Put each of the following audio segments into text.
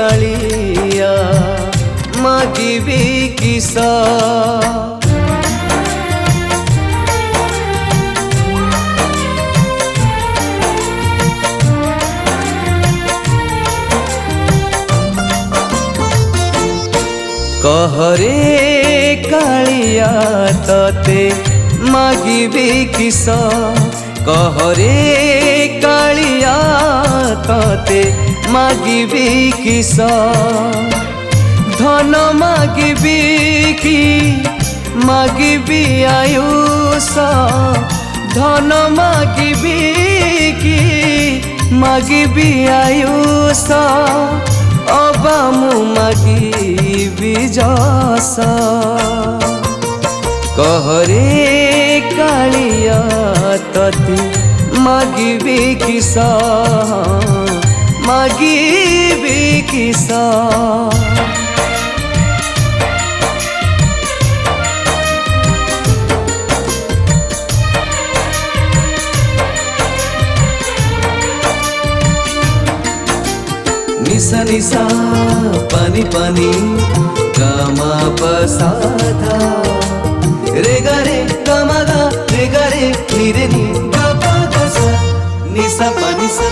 कालिया मागिबी किस कहरे कालिया तते मागिबी किस कहरे कालिया तते मागिबी किस धन मागिबी कि मागिबी आयुष धन मागिबी कि मागिबी आयुष अबा मु मागिबी जस कहरे कालिया तते मागिबी किस मागिबी किस निसा निसा पानी पानी गामा पसाधा रे गा रे गामा गा रे गा रे नी रे नी गा पा गा सा निसा पानी सा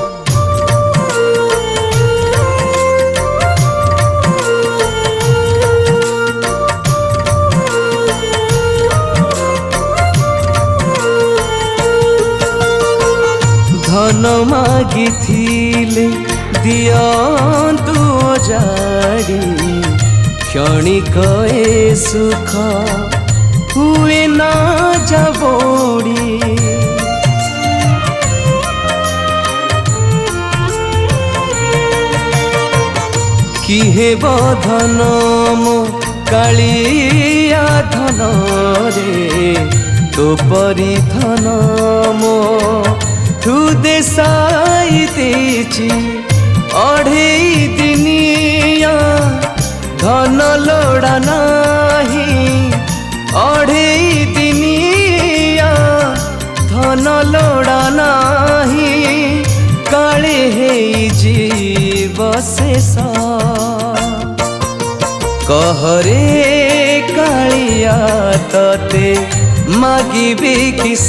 धन मागी थिले दियंतु जाड़ी क्षणिक ए सुख हुए ना जबोड़ी किहे बधन मो कालिया धन रे तो परी धन मो हृदय साई देची अढ़ेई दिनिया धन लोड़ा नाही अढ़ेई दिनिया धन लोड़ा नाही काले हे जीव शेष कहरे कालिया तते मागिबी किस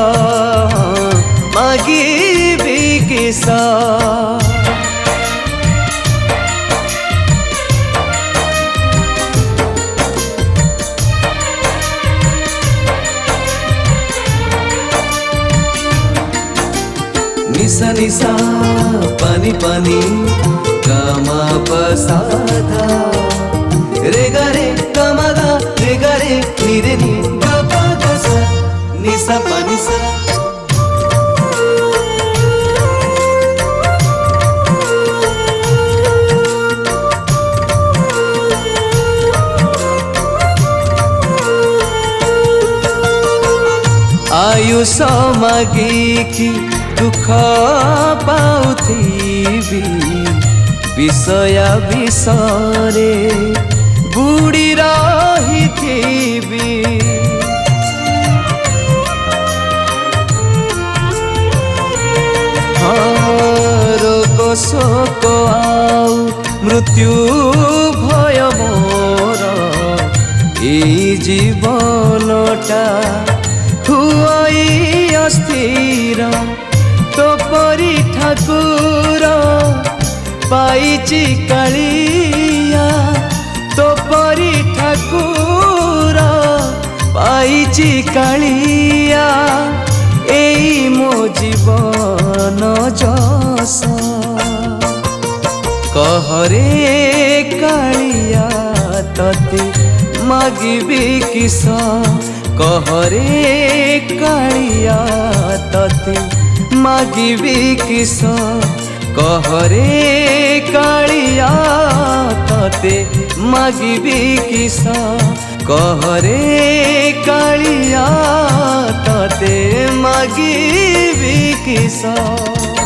मागिबी किस निसा निसा पानी पानी गामा पसाधा रे गा रे गामा गा रे गा रे नी रे नी गा पा गा सा निसा पानी सा आयुष मागिकी दुख पाउथिबी विषया विषरे बुड़ी रहिथिबी रोग शोक आउ मृत्यु भय मोर एई जीवनटा हुई अस्थिर तो परी ठाकुर पाइची कालिया तो परी ठाकुर पाइची कालिया एई मो जीवन जस कहरे कालिया तते मागिबी किस कहरे कालिया तते मागिबी किस कहरे कालिया तते मागिबी किस कहरे कालिया तते मागिबी किस।